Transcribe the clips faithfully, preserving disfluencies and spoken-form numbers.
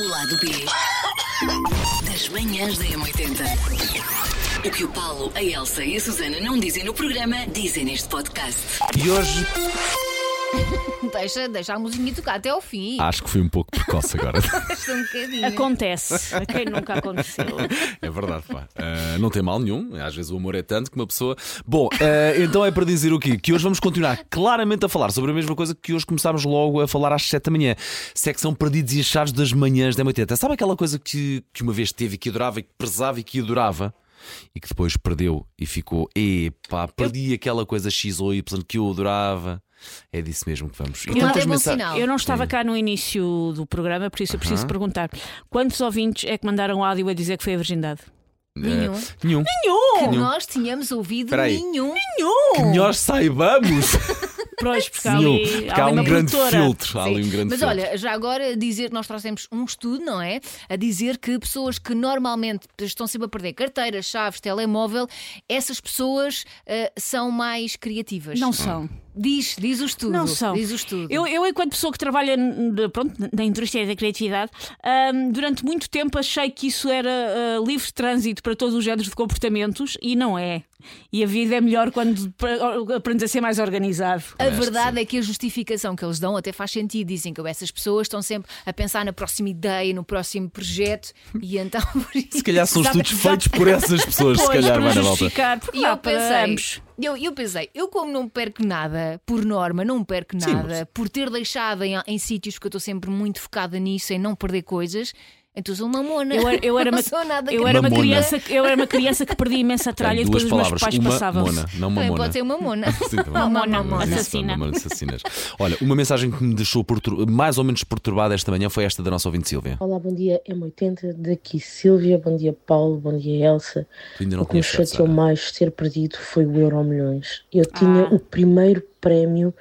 O lado B das manhãs da M oitenta. O que o Paulo, a Elsa e a Susana não dizem no programa, dizem neste podcast. E hoje... Deixa, deixa a musiquinha tocar até ao fim. Acho que fui um pouco precoce agora. Deixa um bocadinho. Acontece, a quem nunca aconteceu. É verdade, pá. Uh, não tem mal nenhum. Às vezes o amor é tanto que uma pessoa... Bom, uh, então é para dizer o quê? Que hoje vamos continuar claramente a falar sobre a mesma coisa que hoje começámos logo a falar às sete da manhã. Secção Perdidos e Achados das manhãs da M oitenta. Sabe aquela coisa que, que uma vez teve e que adorava e que prezava e que adorava? E que depois perdeu e ficou, epá, perdi eu... aquela coisa X ou Y que eu adorava. É disso mesmo que vamos. E tantas mensa... Eu não estava cá no início do programa, por isso eu preciso uh-huh. perguntar: quantos ouvintes é que mandaram áudio a dizer que foi a virgindade? Nenhum. Uh, nenhum. Nenhum. Que nenhum. nós tínhamos ouvido Peraí. nenhum. Nenhum. Que nós saibamos. Pois, porque há ali, porque há há ali um uma grande produtora. filtro. Há ali um grande Mas filtro. olha, já agora dizer que nós trouxemos um estudo, não é? A dizer que pessoas que normalmente estão sempre a perder carteiras, chaves, telemóvel, essas pessoas uh, são mais criativas. Não são. Diz, diz o estudo. Não são. Diz o estudo. Eu, eu, enquanto pessoa que trabalha pronto, na indústria da criatividade, um, durante muito tempo achei que isso era uh, livre trânsito para todos os géneros de comportamentos e não é. E a vida é melhor quando aprendes a ser mais organizado. A verdade é que a justificação que eles dão até faz sentido. Dizem que essas pessoas estão sempre a pensar na próxima ideia, no próximo projeto e então... Se calhar são estudos feitos por essas pessoas, se Pois, calhar, para vai na volta. justificar, porque E dá eu para pensei, ambos. eu, eu pensei, eu como não perco nada, por norma, não perco Sim, nada, mas- por ter deixado em, em sítios, porque eu estou sempre muito focada nisso, em não perder coisas, então sou uma mona. Eu era, eu era não uma, sou nada eu era uma Mamona. criança, eu era uma criança que perdia imensa tralha Tem e depois duas os meus palavras. pais Uma passavam-se. mona, não uma Também mona. pode ser uma mona. Sim, também. Uma mona, Mamona. mona. Assassina. Mamona assassinas. Olha, uma mensagem que me deixou pertur- mais ou menos perturbada esta manhã foi esta da nossa ouvinte Sílvia. Olá, bom dia M oitenta, daqui Sílvia, bom dia Paulo, bom dia Elsa. Tu ainda não O que me tinhas chateou Sara. mais ter perdido foi o Euro Milhões. Eu tinha Ah. o primeiro prémio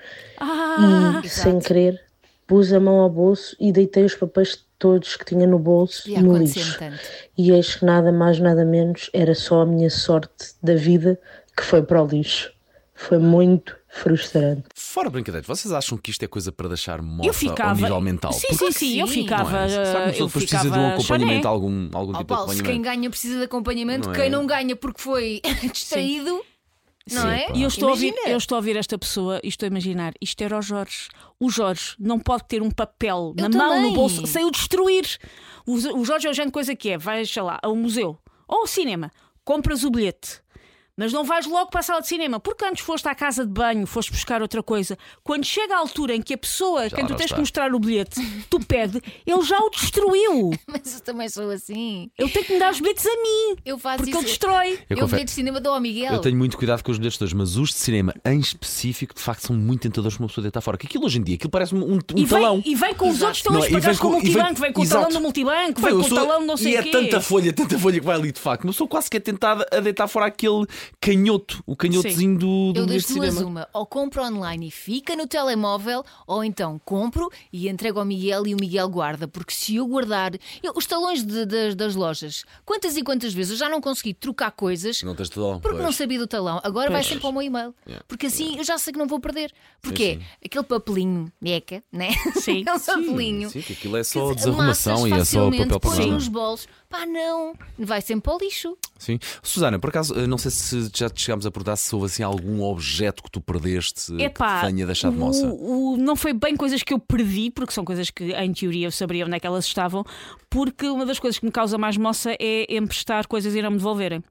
Ah, e, sem querer, pus a mão ao bolso e deitei os papéis todos que tinha no bolso Podia no acontecer lixo. tanto. E eis que nada mais, nada menos, era só a minha sorte da vida que foi para o lixo. Foi muito frustrante. Fora brincadeiras, vocês acham que isto é coisa para deixar moça eu ficava. ao nível mental? Sim, Porque sim, sim, eu sim, ficava. não é? Será que uma Eu pessoa depois ficava precisa de um acompanhamento, choné. algum, algum Oh, tipo Paulo, de se acompanhamento? quem ganha precisa de acompanhamento, Não quem é? não ganha porque foi distraído, não Sim, é? pá. E eu estou, a ouvir, Imagina. eu estou a ouvir esta pessoa e estou a imaginar, isto era o Jorge. O Jorge não pode ter um papel Eu na mão, também. no bolso, sem o destruir. O, o Jorge é o género de coisa que é: vais, sei lá, ao museu ou ao cinema, compras o bilhete, mas não vais logo para a sala de cinema, porque antes foste à casa de banho, foste buscar outra coisa. Quando chega a altura em que a pessoa, Já quem lá tu tens está. que mostrar o bilhete, tu pede, ele já o destruiu. Mas eu também sou assim. Ele tem que me dar os bilhetes a mim, Eu faço porque isso. ele destrói. Eu Eu, confesso- bilhete de cinema dou ao Miguel. Eu tenho muito cuidado com os bilhetes todos, mas os de cinema em específico, de facto, são muito tentadores para uma pessoa deitar fora. Que aquilo hoje em dia, aquilo parece um, um E talão. vem, e vem com os Exato. outros talões Não é? E pagados vem com o com- e vem- multibanco, vem com o Exato. talão do multibanco, Bem, vem eu com o sou- talão não sei E o é quê. tanta folha, tanta folha que vai ali de facto. Uma pessoa quase que é tentada a deitar fora aquele canhoto, o canhotozinho do, do Eu bilhete das de duas cinema. uma, ou compro online e fica no telemóvel, ou então compro e entrego ao Miguel e o Miguel guarda, porque se eu guardar eu- os talões de- de- das lojas, quantas e quantas vezes eu já não consegui trocar coisas Não tens talão. porque pois. não sabia do talão, agora vai Pois. sempre ao meu e-mail, Yeah. porque assim eu já sei que não vou perder, porque Sim, sim. aquele papelinho, neca, né? Sim. Aquele papelinho. Sim, que aquilo é só que desarrumação amassas e é só facilmente, papel pões pagado. nos bolsos, pá, não, vai sempre para o lixo. Sim. Susana, por acaso, eh, não sei se já te chegámos a perguntar se houve assim algum objeto que tu perdeste eh, Epá, que te tenha deixado moça. o, o- não foi bem coisas que eu perdi, porque são coisas que em teoria eu saberia onde é que elas estavam, porque uma das coisas que me causa mais moça é emprestar coisas e não me devolverem.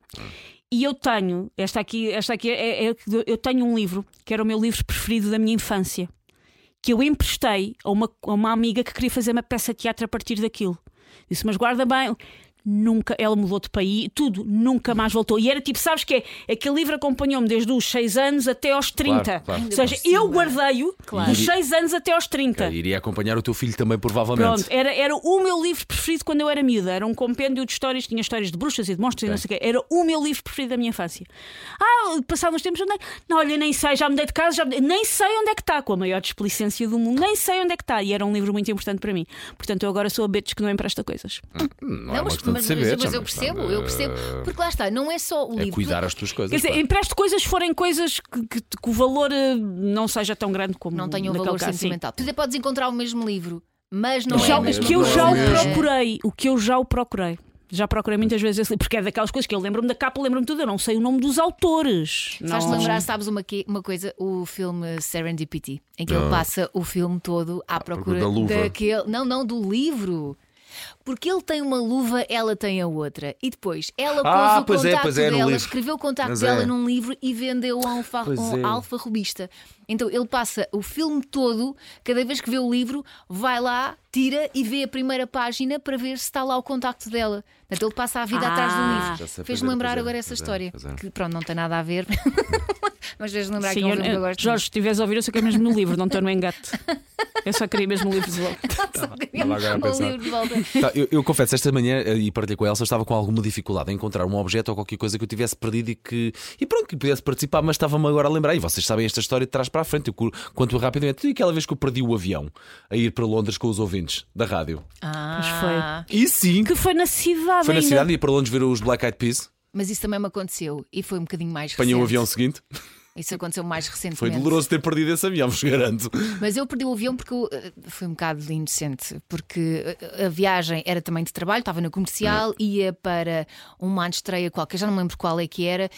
E eu tenho, esta aqui, esta aqui é, é- eu tenho um livro que era o meu livro preferido da minha infância, que eu emprestei a uma, a uma amiga que queria fazer uma peça de teatro a partir daquilo. Disse, mas guarda bem. Nunca, ela mudou de país, tudo, nunca mais voltou. E era tipo, sabes que é? Aquele livro acompanhou-me desde os seis anos até aos trinta. Claro, claro. Ou seja, eu guardei-o Claro. dos seis anos até aos trinta. Ok, iria acompanhar o teu filho também, provavelmente. Pronto, era, era o meu livro preferido quando eu era miúda. Era um compêndio de histórias, tinha histórias de bruxas e de monstros Ok. e não sei o quê. Era o meu livro preferido da minha infância. Ah, passados uns tempos, onde é? Não, olha, nem sei, já mudei de casa, já mudei- nem sei onde é que está, com a maior desplicência do mundo, nem sei onde é que está. E era um livro muito importante para mim. Portanto, eu agora sou a bitch que não empresta coisas. Não, é Não, uma mas, questão de mas, saber, mas já, eu percebo, eu percebo. Porque lá está, não é só o É livro. cuidar as tuas coisas. Quer dizer, pá. empresto coisas se forem coisas que, que- que o valor eh, não seja tão grande como Não tenha um naquele valor caso, sim. sentimental. Tu até podes encontrar o mesmo livro Mas não, Não é Já- a é o mesma que eu coisa. já o Não é mesmo. procurei, o que eu já o procurei. Já procurei muitas vezes esse livro, porque é daquelas coisas que eu lembro-me da capa, lembro-me tudo, eu não sei o nome dos autores. Faz-te Não- lembrar, sabes uma, que- uma coisa? O filme Serendipity, em que ele passa o filme todo à procura procura da luva. daquele. Não, não, do livro. Porque ele tem uma luva, ela tem a outra. E depois ela pôs Ah, o pois é, contacto pois é, no dela, livro. escreveu o contacto Mas dela é. num livro e vendeu a um, fa- Pois um é. alfarrobista. Então ele passa o filme todo, cada vez que vê o livro, vai lá, tira e vê a primeira página para ver se está lá o contacto dela. Portanto, ele passa a vida Ah, atrás do já livro. sei, pois Fez-me é, lembrar pois é, agora essa pois é, história. pois é. Que pronto, não tem nada a ver. Mas fez-me lembrar Sim, que é um eu- filme que eu eu- gosto. Jorge, se estiveres a ouvir, eu só quero mesmo no livro, não estou no engate. Eu só queria mesmo o livro de volta. Estava agora a o pensar. livro de volta. Tá, eu, eu confesso, esta manhã, eh, e partilhei com a Elsa, estava com alguma dificuldade em encontrar um objeto ou qualquer coisa que eu tivesse perdido e que e pronto, que pudesse participar, mas estava-me agora a lembrar. E vocês sabem esta história de trás para a frente. Eu cu- conto rapidamente. E aquela vez que eu perdi o avião a ir para Londres com os ouvintes da rádio. Ah, E sim, Que foi na cidade. foi na ainda. cidade, ia para Londres ver os Black Eyed Peas. mas isso também me aconteceu e foi um bocadinho mais Apanhei o recente. avião seguinte. Isso aconteceu mais recentemente. Foi doloroso ter perdido esse avião, vos garanto. Mas eu perdi o avião porque eu, eh, foi um bocado inocente, porque eh, a viagem era também de trabalho, estava na comercial, ia para uma estreia qualquer, já não me lembro qual é que era,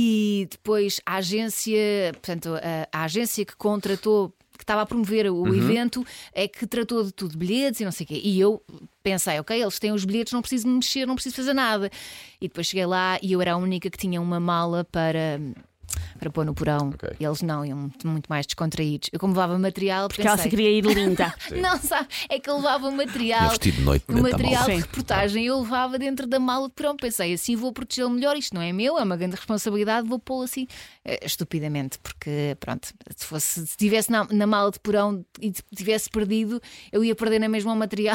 e depois a agência, portanto, a, a agência que contratou, que estava a promover o Uhum. evento, é que tratou de tudo, bilhetes e não sei o quê. E eu pensei, ok, eles têm os bilhetes, não preciso me mexer, não preciso fazer nada. E depois cheguei lá e eu era a única que tinha uma mala para. Para pôr no porão. Ok. E eles não, iam muito- muito mais descontraídos. Eu, como levava material, Porque ela se pensei, queria ir linda. não, sabe, é que eu levava o Tinha material. vestido de noite O dentro da material mala. de Sim. reportagem eu levava dentro da mala de porão. Pensei, assim vou protegê-lo melhor. Isto não é meu, é uma grande responsabilidade. Vou pô-lo assim eh, estupidamente. Porque, pronto, se fosse se estivesse na, na mala de porão e tivesse perdido, eu ia perder na mesma o material.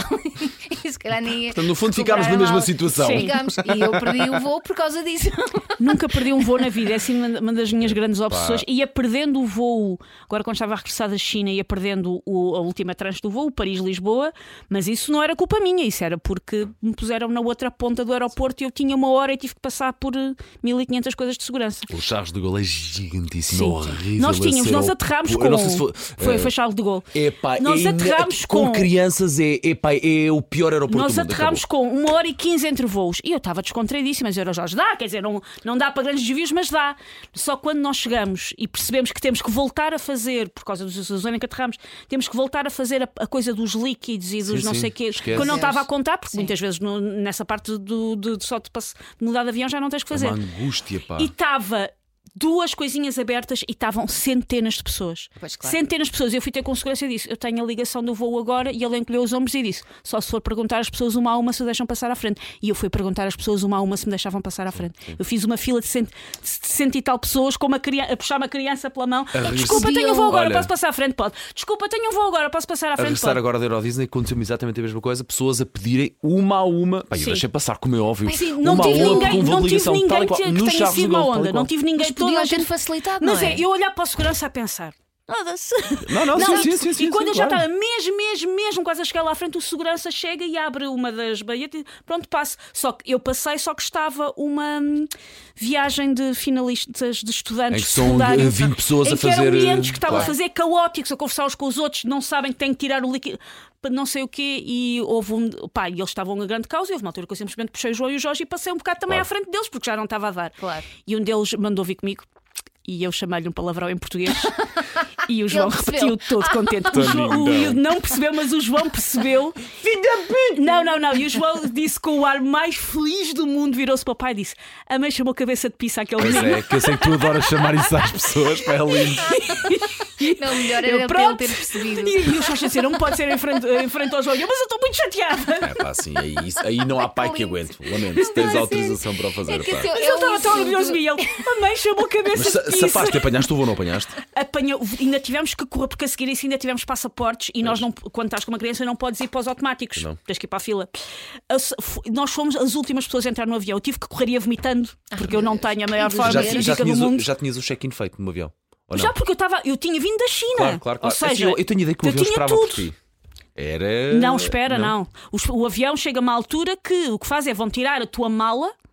E se calhar nem ia. Portanto, no fundo, recuperar ficámos a na mesma mala. situação. Sim. Ficámos. E eu perdi o voo por causa disso. Nunca perdi um voo na vida, é assim uma uma das minhas grandes obsessões. Ia perdendo o voo, agora quando estava a regressar da China, ia perdendo o- a última tranche do voo, Paris-Lisboa, mas isso não era culpa minha, isso era porque me puseram na outra ponta do aeroporto e eu tinha uma hora e tive que passar por eh, mil e quinhentas coisas de segurança. O Charles de Gaulle é gigantíssimo, Sim. é horrível. Nós a tínhamos, ser nós ao- aterrámos Eu com. não sei se foi, foi, eh, foi Charles de Gaulle. Epá, Nós é aterrámos ina- com com- crianças é, epá, é o pior aeroporto Nós do mundo. aterrámos acabou. com uma hora e quinze entre voos e eu estava descontraídíssima. Mas eu era Jorge, dá, quer dizer, não, não dá para grandes desvios, mas dá. Só quando nós chegamos e percebemos que temos que voltar a fazer, por causa da zona em que aterramos, temos que voltar a fazer a, a coisa dos líquidos e dos Sim, não sim, sei o quê. esquece. Que eu não Deus. estava a contar, porque Sim. muitas vezes no- nessa parte do, do, de só de, passe- de mudar de avião já não tens que É fazer. uma angústia, pá. E estava duas coisinhas abertas e estavam centenas de pessoas. Pois, claro. Centenas de pessoas. Eu fui ter com segurança e disse: eu tenho a ligação do voo agora. E ele encolheu os ombros e disse: só se for perguntar às pessoas uma a uma se deixam passar à frente. E eu fui perguntar às pessoas uma a uma se me deixavam passar à frente. Eu fiz uma fila de cento, de cento e tal pessoas com uma criança, a puxar uma criança pela mão. rir-se. Desculpa, tenho um voo agora, Olha. posso passar à frente? Pode. Desculpa, tenho um voo agora, posso passar à A frente? regressar Pode. agora da Euro Disney aconteceu-me exatamente a mesma coisa. Pessoas a pedirem uma a uma. Pá, eu Sim. deixei passar, como é óbvio. Sim, não uma tive a uma, ninguém, com um voo não de tive ligação, tal ninguém e qual. que, que No tenha Charles de sido uma Gaulle, tal e onda. qual. Não tive ninguém Mas toda a podiam ter gente. facilitado, Mas não é, é? eu olhar para a segurança a pensar. Nada-se. Não, não, sim, e, sim, sim, e sim, quando sim, eu já claro. estava mesmo, mesmo, mesmo quase a chegar lá à frente, o segurança chega e abre uma das baietas e pronto, passo. Só que eu passei, só que estava uma hum, viagem de finalistas de estudantes Em que são, secundários, eh, vinte pessoas em a que eram fazer, miúdos que estavam claro. a fazer caóticos, a conversar uns com os outros, não sabem que têm que tirar o líquido para não sei o quê, e houve um. Pá, e eles estavam a grande causa, e houve uma altura que eu simplesmente puxei o João e o Jorge e passei um bocado também Claro. à frente deles, porque já não estava a dar. Claro. E um deles mandou vir comigo. E eu chamei-lhe um palavrão em português e o João percebeu. repetiu todo contente. O João, o miúdo não percebeu, mas o João percebeu. Filho da puta! Não, não, não. E o João disse com o ar mais feliz do mundo, virou-se para o pai e disse: a mãe chamou cabeça de pizza àquele Pois menino. é, que eu sei que tu adoras chamar isso às pessoas. Pá, é lindo. Não, melhor Eu, era para ele pronto. ter percebido. E, e o Jorge disse: não pode ser em frente, em frente ao João. E eu, mas eu estou muito chateada. É pá, assim, aí, isso- aí não há pai que aguente. Lamento, se tens Não, autorização para o fazer. É que pá. esse é- Mas é ele um estava tão insulto. orgulhoso de mim. Ele, a mãe chamou cabeça Mas sa- de pizza. safaste, apanhaste o voo ou não apanhaste? Apanhou, ainda tivemos que correr, porque a seguir isso ainda tivemos passaportes e nós não, quando estás com uma criança não podes ir para os automáticos, Não. tens que ir para a fila. As- f- nós fomos as últimas pessoas a entrar no avião. Eu tive que correr e ia vomitando, porque eu não tenho a maior Já- forma Já, Forma já, física do tinhas o, mundo. já tinhas o check-in feito no avião? Ou não? Já porque eu estava, eu tinha vindo da China. Claro, claro, claro. Ou seja, Assim, eu, eu tenho ideia que o eu avião tinha esperava por tudo. ti. Era. Não, espera, não. Os- O, avião chega a uma altura que o que faz é vão tirar a tua mala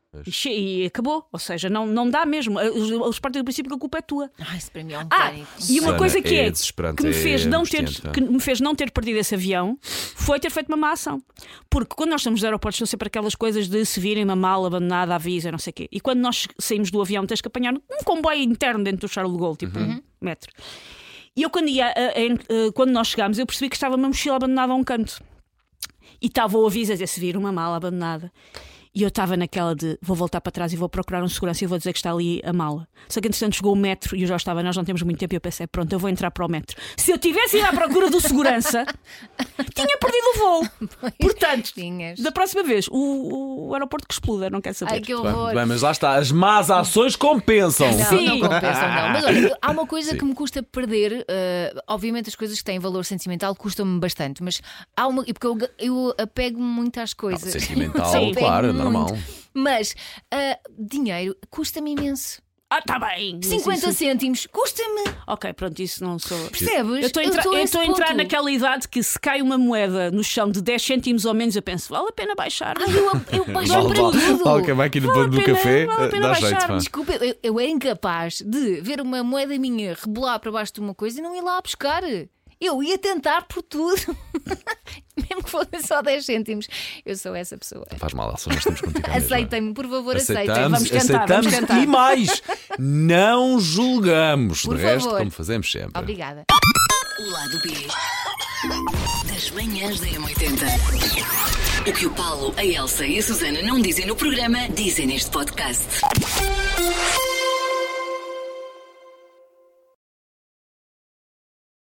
E acabou, ou seja, não, não dá mesmo. Eles partem do princípio que a culpa é tua. Ai, isso para mim é um Ah, pânico. e uma Susana, coisa que é é, desesperante, que me fez é não ter, angustiante. que me fez não ter perdido esse avião foi ter feito uma má ação. Porque quando nós estamos nos aeroportos, são sempre aquelas coisas de se virem uma mala abandonada, avisa, não sei o quê. E quando nós saímos do avião, tens que apanhar um comboio interno dentro do Charles de Gaulle, tipo Uhum. um metro. E eu, quando, ia, a- a- a- quando nós chegámos, eu percebi que estava uma mochila abandonada a um canto. E estava o aviso a dizer se vir uma mala abandonada. E eu estava naquela de vou voltar para trás e vou procurar um segurança e vou dizer que está ali a mala. Só que entretanto chegou o metro e eu já estava, nós não temos muito tempo. E eu pensei, pronto, eu vou entrar para o metro. Se eu tivesse ido à procura do segurança, tinha perdido o voo. Portanto, Tinhas. da próxima vez, o, o aeroporto que exploda, não quer saber. Ai, que Bem, horror. bem, mas lá está, as más ações compensam. Não, Sim. não compensam, não. Mas olha, há uma coisa Sim. que me custa perder. eh, obviamente, as coisas que têm valor sentimental custam-me bastante, mas há uma. Porque eu, eu apego-me muito às coisas. Sentimental, Sim. claro, é Apego normal. muito. Mas ah, dinheiro custa-me imenso. Ah, tá bem. Mas cinquenta isso- cêntimos custa-me. Ok, pronto, isso não sou. Percebes? Eu estou a entrar, estou eu a estou a esse entrar ponto. naquela idade que se cai uma moeda no chão de dez cêntimos ou menos, eu penso, vale a pena baixar. Ai, eu, eu baixo Vale, para vale. tudo. Vale que vai aqui no Vale a pano do pena, café, vale a pena dá baixar. jeito. Pá. Desculpa, eu, eu era incapaz de ver uma moeda minha rebolar para baixo de uma coisa e não ir lá buscar. Eu ia tentar por tudo. Mesmo que fossem só dez cêntimos. Eu sou essa pessoa. Não faz mal, Elsa, nós estamos contigo. à mesma. Aceitem-me, por favor, aceitem. Aceitamos, Vamos tentar, aceitamos vamos tentar. e mais, não julgamos. Por de resto, favor. como fazemos sempre. Obrigada. O lado B das manhãs da M oitenta. O que o Paulo, a Elsa e a Susana não dizem no programa, dizem neste podcast.